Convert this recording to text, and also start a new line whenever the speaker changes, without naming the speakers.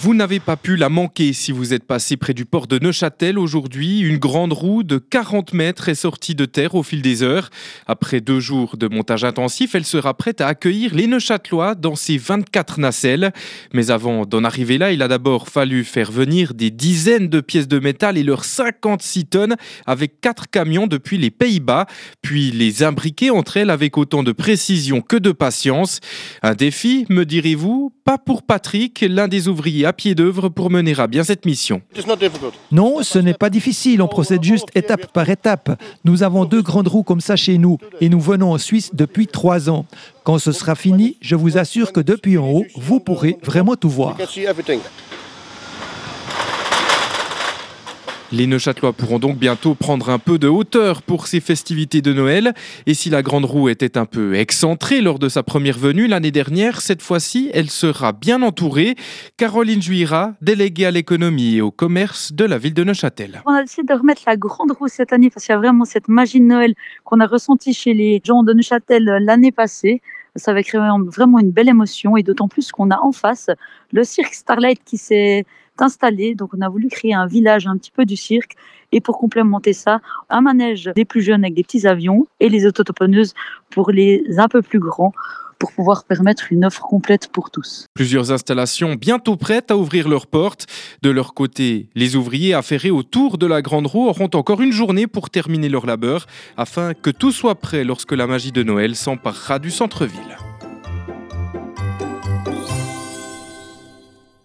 Vous n'avez pas pu la manquer si vous êtes passé près du port de Neuchâtel aujourd'hui. Une grande roue de 40 mètres est sortie de terre au fil des heures. Après 2 jours de montage intensif, elle sera prête à accueillir les Neuchâtelois dans ses 24 nacelles. Mais avant d'en arriver là, il a d'abord fallu faire venir des dizaines de pièces de métal et leurs 56 tonnes avec 4 camions depuis les Pays-Bas. Puis les imbriquer entre elles avec autant de précision que de patience. Un défi, me direz-vous ? Pas pour Patrick, l'un des ouvriers à pied d'œuvre pour mener à bien cette mission.
Non, ce n'est pas difficile, on procède juste étape par étape. Nous avons 2 grandes roues comme ça chez nous et nous venons en Suisse depuis 3 ans. Quand ce sera fini, je vous assure que depuis en haut, vous pourrez vraiment tout voir.
Les Neuchâtelois pourront donc bientôt prendre un peu de hauteur pour ces festivités de Noël. Et si la grande roue était un peu excentrée lors de sa première venue l'année dernière, cette fois-ci, elle sera bien entourée. Caroline Juira, déléguée à l'économie et au commerce de la ville de Neuchâtel.
On a décidé de remettre la grande roue cette année parce qu'il y a vraiment cette magie de Noël qu'on a ressentie chez les gens de Neuchâtel l'année passée. Ça va créer vraiment une belle émotion et d'autant plus qu'on a en face le cirque Starlight qui s'est installé. Donc on a voulu créer un village un petit peu du cirque et pour complémenter ça, un manège des plus jeunes avec des petits avions et les autotamponneuses pour les un peu plus grands pour pouvoir permettre une offre complète pour tous.
Plusieurs installations bientôt prêtes à ouvrir leurs portes. De leur côté, les ouvriers affairés autour de la grande roue auront encore une journée pour terminer leur labeur afin que tout soit prêt lorsque la magie de Noël s'emparera du centre-ville.